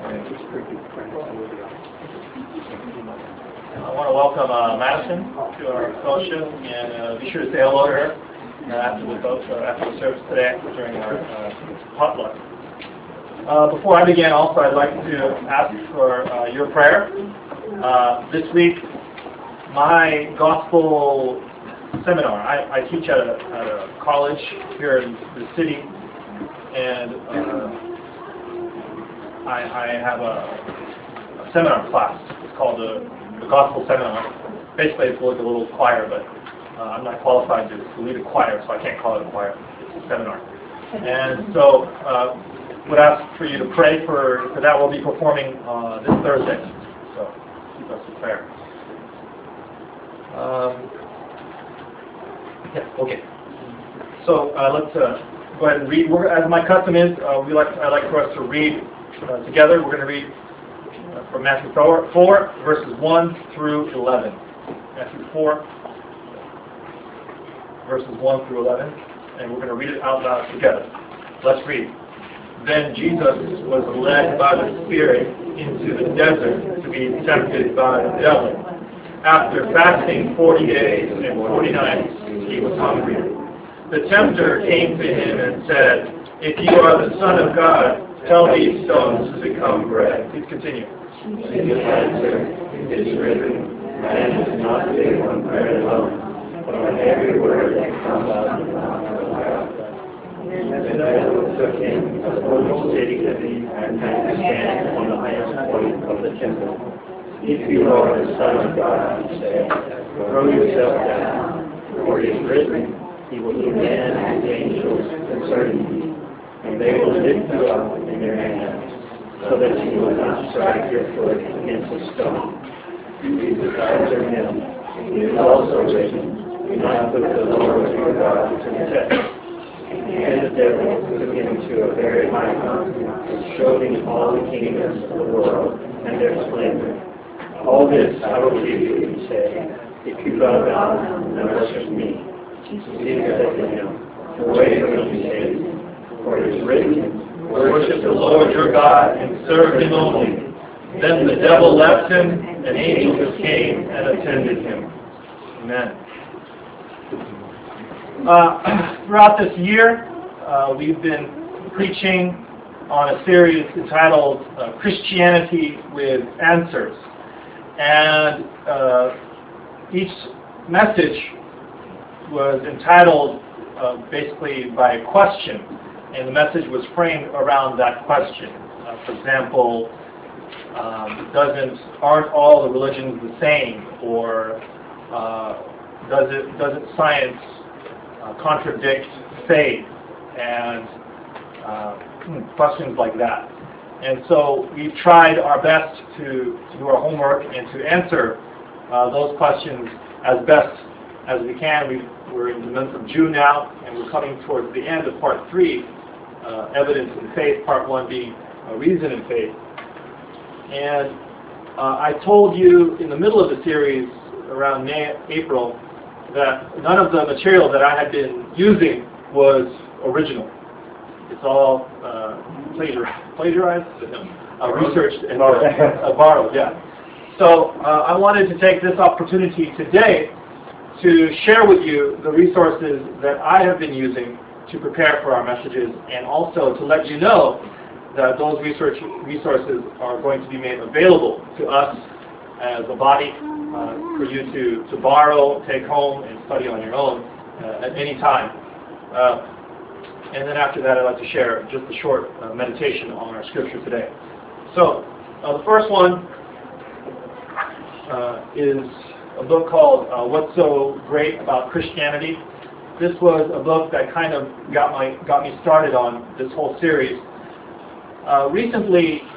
I want to welcome Madison to our fellowship, and be sure to say hello to her after the service today during our potluck. Before I begin, also I'd like to ask for your prayer. This week, my gospel seminar. I teach at a college here in the city, and I have a seminar class. It's called the Gospel Seminar. Basically, it's like a little choir, but I'm not qualified to lead a choir, so I can't call it a choir. It's a seminar. And so, would ask for you to pray for that. We'll be performing this Thursday, so keep us in prayer. Okay. So let's go ahead and read. As my custom is, I like for us to read together. We're going to read from Matthew 4, verses 1 through 11. Matthew 4, verses 1 through 11. And we're going to read it out loud together. Let's read. Then Jesus was led by the Spirit into the desert to be tempted by the devil. After fasting 40 days and 40 nights, he was hungry. The tempter came to him and said, "If you are the Son of God, tell these stones to become bread." Please continue. Jesus answered, "It is written, man does not live on bread alone, but on every word that comes out of the mouth of God." And the devil took him to the whole city and had to stand on the highest point of the temple. "If you are the Son of God," he said, "throw yourself down, for it is written, He will command His angels concerning you, and they will lift you up in their hands, so that you will not strike your foot against a stone." Jesus answered him, "It is also written, do not put the Lord your God to the test." And the devil took him to a very high mountain and showed him all the kingdoms of the world and their splendor. "All this I will give you," he said, "if you bow down and worship me." Jesus said to him, "Away from me, Satan, for it is written, worship the Lord your God and serve Him only." Then the devil left him, and angels came and attended him. Amen. Throughout this year, we've been preaching on a series entitled Christianity with Answers. And each message was entitled basically by a question, and the message was framed around that question. For example, aren't all the religions the same, or doesn't science contradict faith, and questions like that. And so we've tried our best to do our homework and to answer those questions as best as we can. We're in the month of June now, and we're coming towards the end of Part 3, Evidence in Faith, Part 1 being Reason in Faith. And I told you in the middle of the series, around April, that none of the material that I had been using was original. It's all plagiarized, researched, and borrowed, yeah. So I wanted to take this opportunity today to share with you the resources that I have been using to prepare for our messages, and also to let you know that those resources are going to be made available to us as a body for you to borrow, take home, and study on your own at any time. And then after that, I'd like to share just a short meditation on our scripture today. So the first one is a book called What's So Great About Christianity. This was a book that kind of got me started on this whole series. Recently,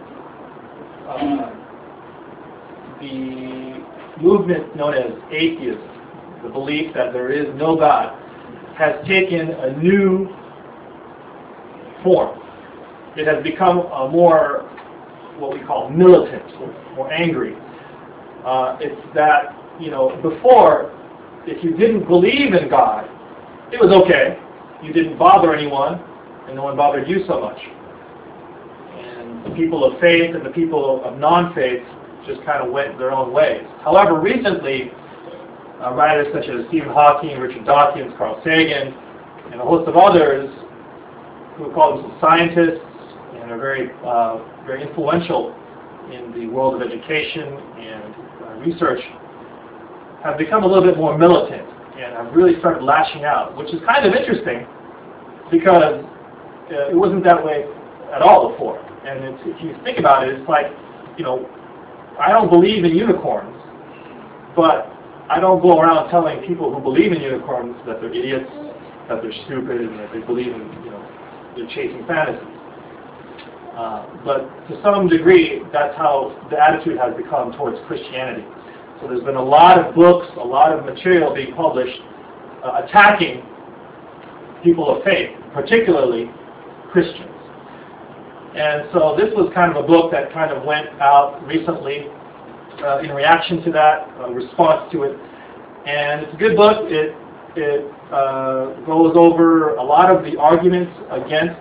the movement known as atheism, the belief that there is no God, has taken a new form. It has become a more, what we call militant, more angry. It's that, before, if you didn't believe in God, it was okay. You didn't bother anyone, and no one bothered you so much. and the people of faith and the people of non-faith just kind of went their own ways. However, recently, writers such as Stephen Hawking, Richard Dawkins, Carl Sagan, and a host of others who call themselves scientists and are very influential in the world of education and research, have become a little bit more militant and have really started lashing out, which is kind of interesting because it wasn't that way at all before. And if you think about it, it's like, I don't believe in unicorns, but I don't go around telling people who believe in unicorns that they're idiots, that they're stupid, and that they believe in, they're chasing fantasies. But to some degree, that's how the attitude has become towards Christianity. So there's been a lot of books, a lot of material being published attacking people of faith, particularly Christians. And so this was kind of a book that kind of went out recently in reaction to that, response to it. And it's a good book. It goes over a lot of the arguments against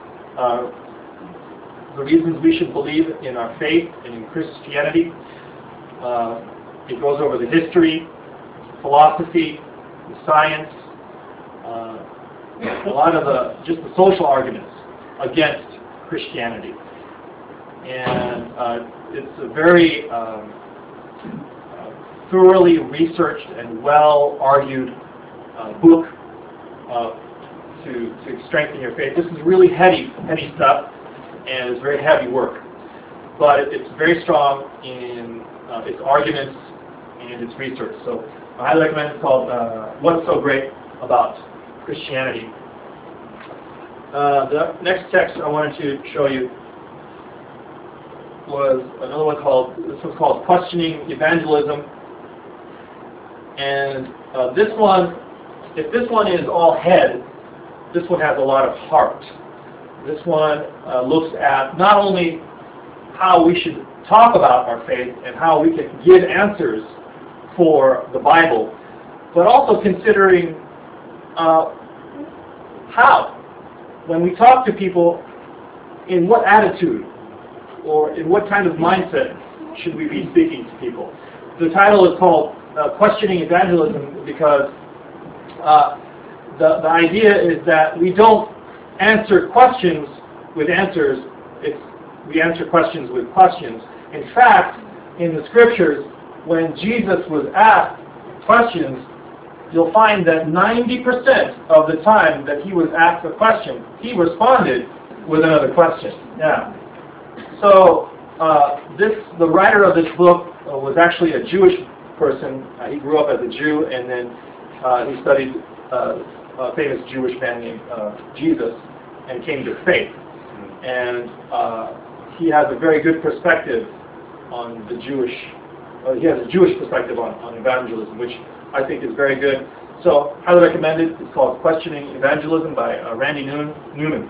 the reasons we should believe in our faith and in Christianity. It goes over the history, philosophy, the science, a lot of just the social arguments against Christianity. And it's a very thoroughly researched and well-argued book to strengthen your faith. This is really heady stuff, and it's very heavy work. But it's very strong in its arguments and its research. So I highly recommend it. It's called What's So Great About Christianity. The next text I wanted to show you was another one this one's called Questioning Evangelism. And this one, if this one is all head, this one has a lot of heart. This one looks at not only how we should talk about our faith and how we can give answers for the Bible, but also considering how, when we talk to people, in what attitude or in what kind of mindset should we be speaking to people. The title is called Questioning Evangelism because the idea is that we don't answer questions with answers, we answer questions with questions. In fact, in the scriptures, when Jesus was asked questions, you'll find that 90% of the time that he was asked a question, he responded with another question. Yeah. So the writer of this book was actually a Jewish person. He grew up as a Jew, and then he studied a famous Jewish man named Jesus and came to faith. And he has a very good perspective on the Jewish. He has a Jewish perspective on evangelism, which I think is very good. So highly recommend it. It's called Questioning Evangelism by Randy Newman.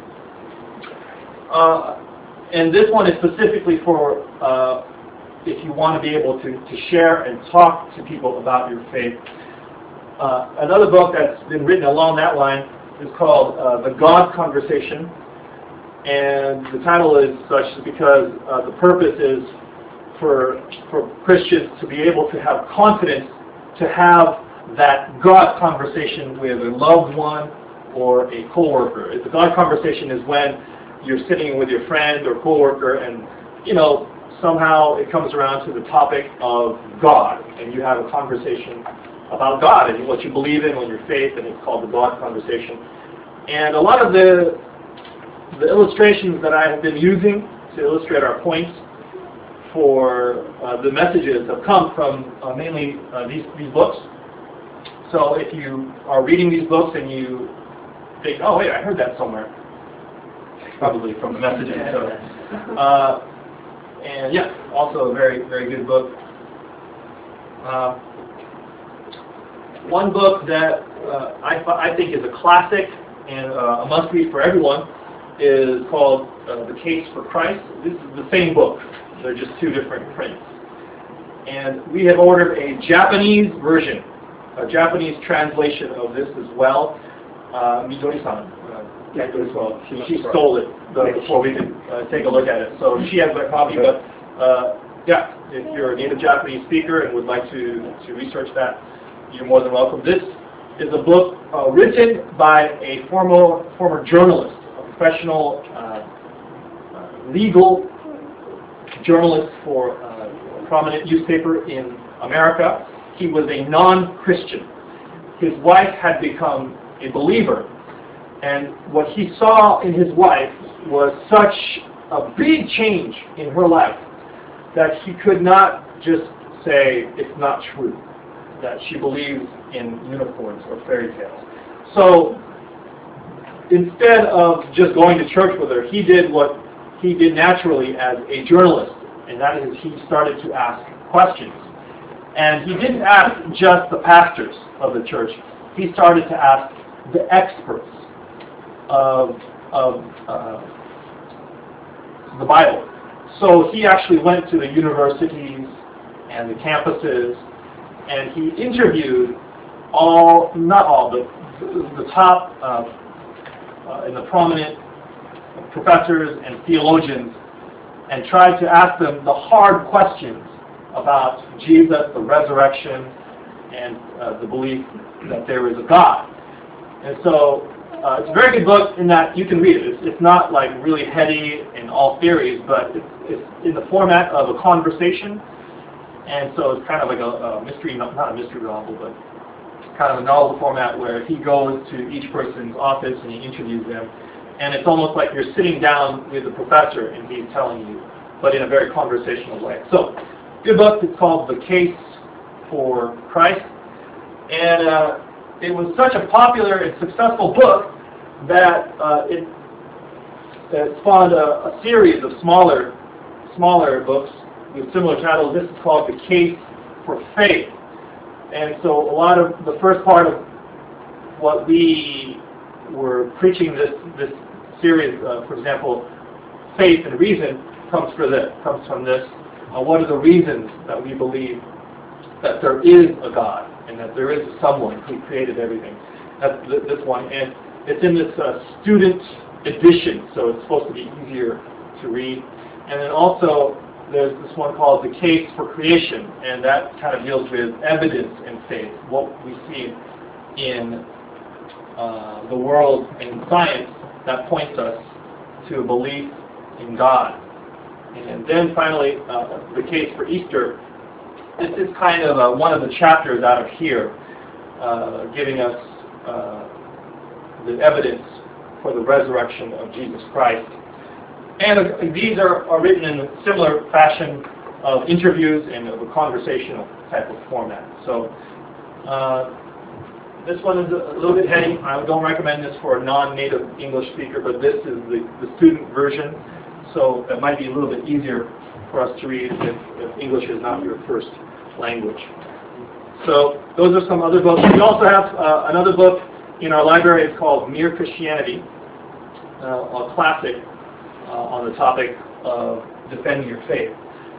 And this one is specifically for if you want to be able to share and talk to people about your faith. Another book that's been written along that line is called The God Conversation. And the title is such because the purpose is for Christians to be able to have confidence to have that God conversation with a loved one or a coworker. The God conversation is when you're sitting with your friend or coworker and, somehow it comes around to the topic of God, and you have a conversation about God and what you believe in, your faith, and it's called the God Conversation. And a lot of the illustrations that I have been using to illustrate our points for the messages have come from mainly these books. So if you are reading these books and you think, oh wait, I heard that somewhere, probably from the messages. So, and yeah, also a very, very good book. One book that I think is a classic and a must-read for everyone is called The Case for Christ. This is the same book. They're just two different prints. And we have ordered a Japanese version, a Japanese translation of this as well. Midori-san, Yeah, well, she stole it before we could take a look at it. So she has that copy, but yeah, if you're a native Japanese speaker and would like to research that, you're more than welcome. This is a book written by a former journalist, a professional legal journalist for a prominent newspaper in America. He was a non-Christian. His wife had become a believer, and what he saw in his wife was such a big change in her life that he could not just say it's not true, that she believes in unicorns or fairy tales. So instead of just going to church with her, he did what he did naturally as a journalist, and that is he started to ask questions. And he didn't ask just the pastors of the church. He started to ask the experts of the Bible. So he actually went to the universities and the campuses, and he interviewed not all, but the top and the prominent professors and theologians, and tried to ask them the hard questions about Jesus, the resurrection, and the belief that there is a God. And so it's a very good book in that you can read it. It's not like really heady in all theories, but it's in the format of a conversation. And so it's kind of like a mystery, not a mystery novel, but kind of a novel format where he goes to each person's office and he interviews them. And it's almost like you're sitting down with the professor and he's telling you, but in a very conversational way. So, good book. It's called The Case for Christ. And it was such a popular and successful book that it spawned a series of smaller books with similar titles. This is called The Case for Faith. And so a lot of the first part of what we were preaching this series, for example, faith and reason, comes from this. What are the reasons that we believe that there is a God and that there is someone who created everything? That's this one, and it's in this student edition, so it's supposed to be easier to read. And then also there's this one called The Case for Creation, and that kind of deals with evidence and faith, what we see in the world and science that points us to a belief in God. And then finally, The Case for Easter. This is kind of one of the chapters out of here, giving us the evidence for the resurrection of Jesus Christ. And these are written in a similar fashion of interviews and of a conversational type of format. So this one is a little bit heady. I don't recommend this for a non-native English speaker, but this is the student version. So it might be a little bit easier for us to read if English is not your first language. So those are some other books. We also have another book in our library. It's called Mere Christianity, a classic on the topic of defending your faith.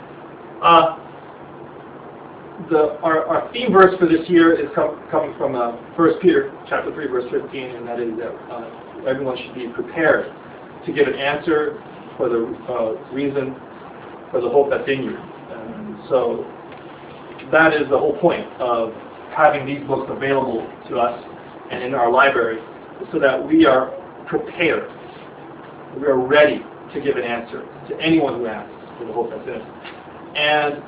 Our theme verse for this year is coming from 1 Peter chapter 3, verse 15, and that is that everyone should be prepared to give an answer for the reason for the hope that's in you. So that is the whole point of having these books available to us and in our library, so that we are prepared. We are ready to give an answer to anyone who asks for the hope that's in us. And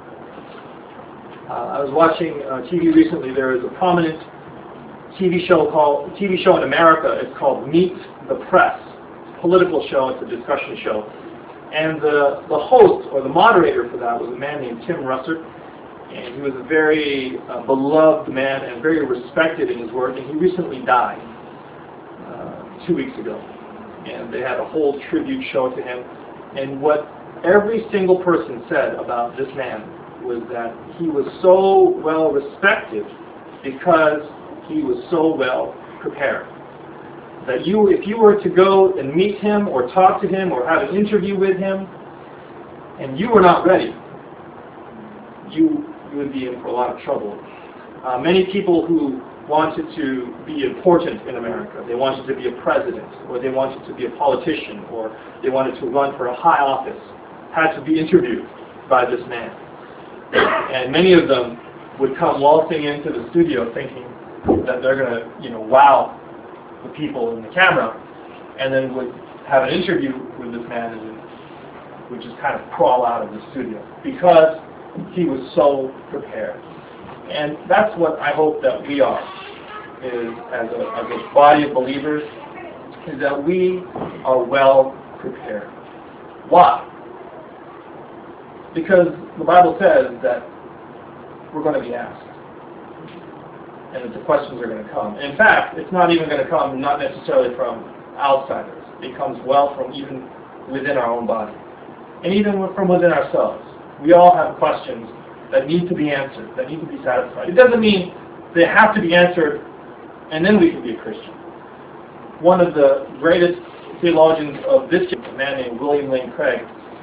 I was watching TV recently. There is a prominent TV show in America. It's called Meet the Press. It's a political show. It's a discussion show. And the host or the moderator for that was a man named Tim Russert. And he was a very beloved man and very respected in his work. And he recently died 2 weeks ago. And they had a whole tribute show to him. And what every single person said about this man was that he was so well respected because he was so well prepared. That if you were to go and meet him or talk to him or have an interview with him, and you were not ready, you would be in for a lot of trouble. Many people who wanted to be important in America. They wanted to be a president, or they wanted to be a politician, or they wanted to run for a high office, had to be interviewed by this man. And many of them would come waltzing into the studio thinking that they're going to, wow the people in the camera, and then would have an interview with this man and would just kind of crawl out of the studio because he was so prepared. And that's what I hope that we are, is as a body of believers, is that we are well prepared. Why? Because the Bible says that we're going to be asked, and that the questions are going to come. In fact, it's not even going to come not necessarily from outsiders. It comes well from even within our own body, and even from within ourselves. We all have questions that need to be answered, that need to be satisfied. It doesn't mean they have to be answered and then we can be a Christian. One of the greatest theologians of this day, a man named William Lane Craig,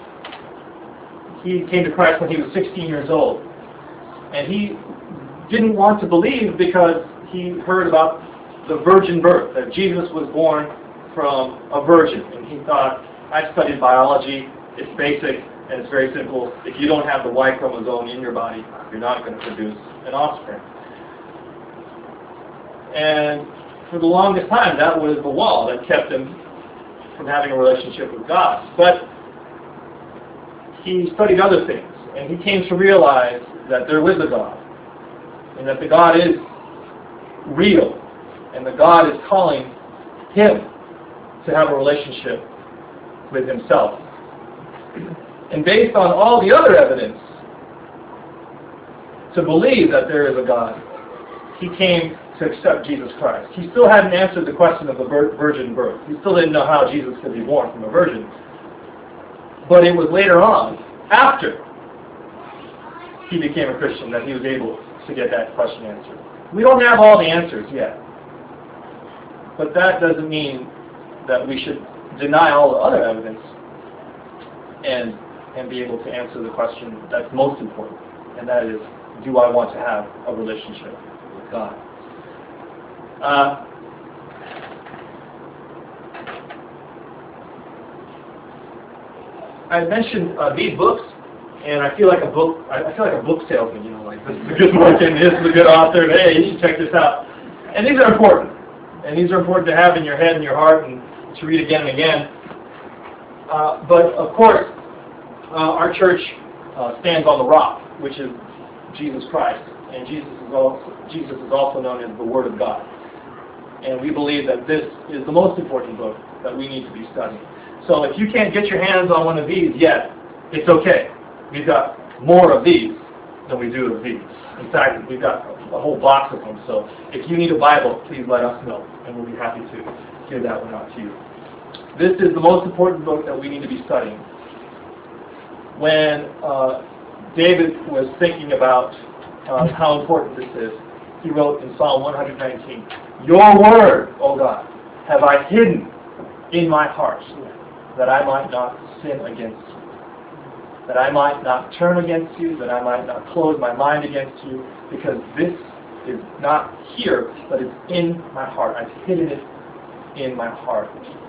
he came to Christ when he was 16 years old. And he didn't want to believe because he heard about the virgin birth, that Jesus was born from a virgin. And he thought, I studied biology, it's basic, and it's very simple. If you don't have the Y chromosome in your body, you're not going to produce an offspring. And for the longest time, that was the wall that kept him from having a relationship with God. But he studied other things, and he came to realize that there was a God, and that the God is real, and the God is calling him to have a relationship with himself. And based on all the other evidence to believe that there is a God, he came to accept Jesus Christ. He still hadn't answered the question of the virgin birth. He still didn't know how Jesus could be born from a virgin. But it was later on, after he became a Christian, that he was able to get that question answered. We don't have all the answers yet. But that doesn't mean that we should deny all the other evidence and be able to answer the question that's most important, and that is, do I want to have a relationship with God? I mentioned these books, and I feel like a book salesman, like this is a good book and this is a good author, and hey, you should check this out. And these are important. And these are important to have in your head and your heart and to read again and again. But of course, our church stands on the rock, which is Jesus Christ. And Jesus is also known as the Word of God. And we believe that this is the most important book that we need to be studying. So if you can't get your hands on one of these yet, it's okay. We've got more of these than we do of these. In fact, we've got a whole box of them. So if you need a Bible, please let us know, and we'll be happy to give that one out to you. This is the most important book that we need to be studying. When David was thinking about how important this is, he wrote in Psalm 119, "Your word, O God, have I hidden in my heart, that I might not sin against you, that I might not turn against you, that I might not close my mind against you, because this is not here, but it's in my heart. I've hidden it in my heart."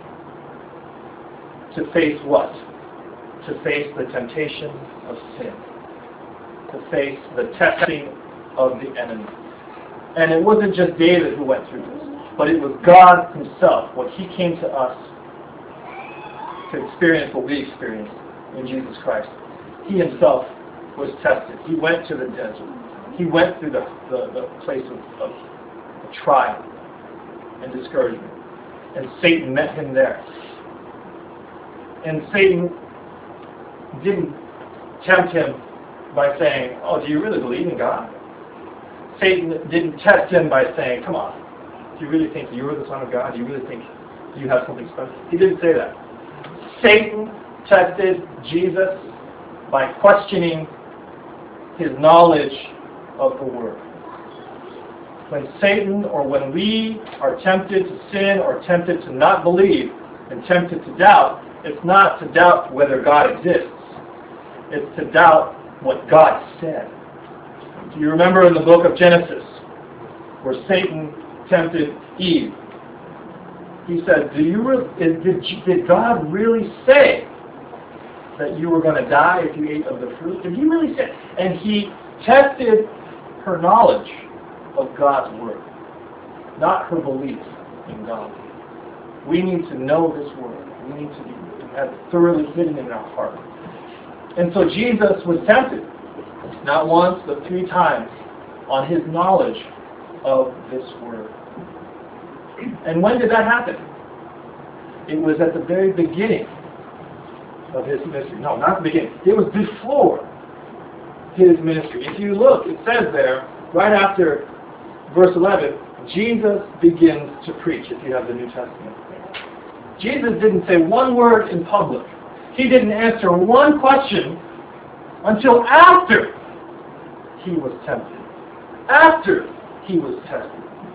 To face what? To face the temptation of sin. To face the testing of the enemy. And it wasn't just David who went through this, but it was God himself, when he came to us to experience what we experienced in Jesus Christ. He himself was tested. He went to the desert. He went through the place of trial and discouragement. And Satan met him there. And Satan didn't tempt him by saying, "Oh, do you really believe in God?" Satan didn't test him by saying, "Come on, do you really think you're the Son of God? Do you really think you have something special?" He didn't say that. Satan tested Jesus by questioning his knowledge of the Word. When Satan, or when we are tempted to sin or tempted to not believe and tempted to doubt, it's not to doubt whether God exists. It's to doubt what God said. Do you remember in the book of Genesis, where Satan tempted Eve. He said, did God really say that you were going to die if you ate of the fruit? Did he really say? And he tested her knowledge of God's word, not her belief in God. We need to know this word. We need to have it thoroughly hidden in our heart. And so Jesus was tempted, not once, but 3 times, on his knowledge of this word. And when did that happen? It was at the very beginning of his ministry. No, not the beginning. It was before his ministry. If you look, it says there, right after verse 11, Jesus begins to preach, if you have the New Testament. Jesus didn't say one word in public. He didn't answer one question until after he was tempted, after he was tested.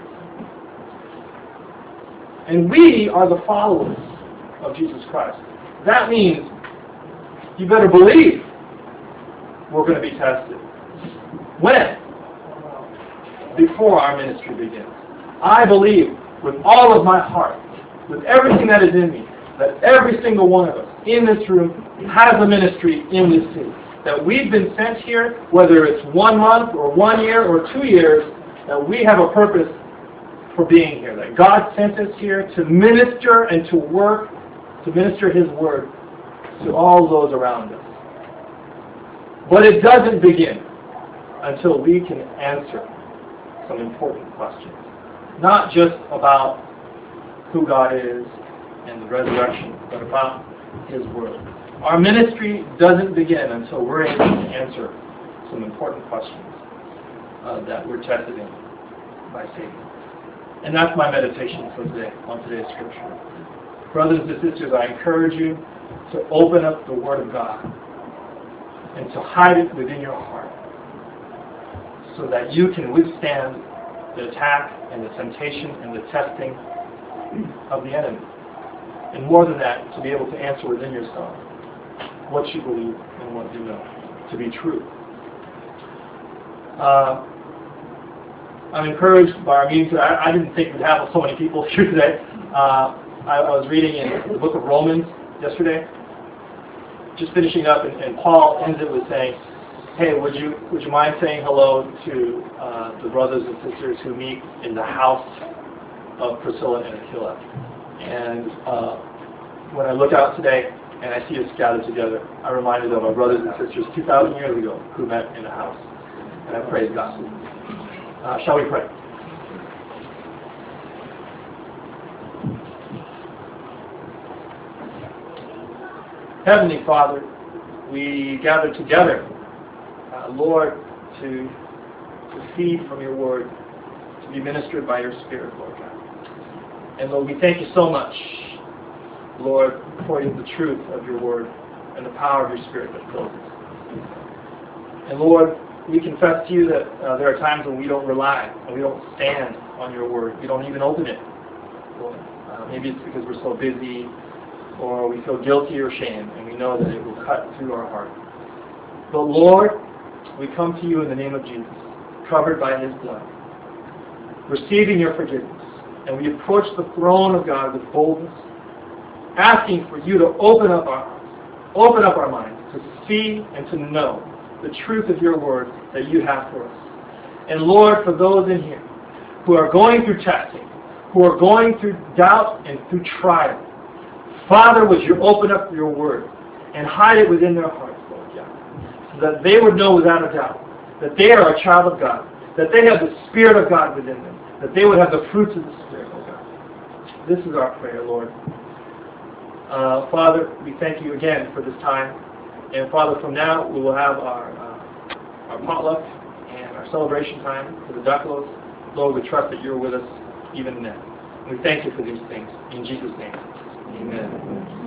And we are the followers of Jesus Christ. That means you better believe we're going to be tested. When? Before our ministry begins. I believe with all of my heart, with everything that is in me, that every single one of us in this room has a ministry in this city. That we've been sent here, whether it's 1 month or 1 year or 2 years, that we have a purpose for being here. That God sent us here to minister and to work, to minister His Word to all those around us. But it doesn't begin until we can answer some important questions. Not just about who God is and the resurrection, but about His Word. Our ministry doesn't begin until we're able to answer some important questions that we're tested in by Satan. And that's my meditation for today, on today's scripture. Brothers and sisters, I encourage you to open up the Word of God and to hide it within your heart so that you can withstand the attack and the temptation and the testing of the enemy. And more than that, to be able to answer within yourself what you believe and what you know to be true. I'm encouraged by our meeting today. I didn't think we'd have so many people here today. I was reading in the book of Romans yesterday, just finishing up, and Paul ends it with saying, hey, would you mind saying hello to the brothers and sisters who meet in the house of Priscilla and Aquila? And when I look out today and I see us gathered together, I'm reminded of our brothers and sisters 2,000 years ago who met in a house. And I praise God. Shall we pray? Heavenly Father, we gather together, Lord, to feed from your word, to be ministered by your Spirit, Lord God. And Lord, we thank you so much, Lord, for the truth of your word and the power of your Spirit that fills us. And Lord, we confess to you that there are times when we don't rely and we don't stand on your word. We don't even open it. Lord, maybe it's because we're so busy or we feel guilty or shame and we know that it will cut through our heart. But Lord, we come to you in the name of Jesus, covered by his blood, receiving your forgiveness. And we approach the throne of God with boldness, asking for you to open up our hearts, open up our minds to see and to know the truth of your word that you have for us. And Lord, for those in here who are going through testing, who are going through doubt and through trial, Father, would you open up your word and hide it within their hearts, Lord God, so that they would know without a doubt that they are a child of God, that they have the Spirit of God within them, that they would have the fruits of the Spirit, oh God. This is our prayer, Lord. Father, we thank you again for this time. And Father, from now we will have our potluck and our celebration time for the Ducklos. Lord, we trust that you're with us even then. And we thank you for these things. In Jesus' name, amen.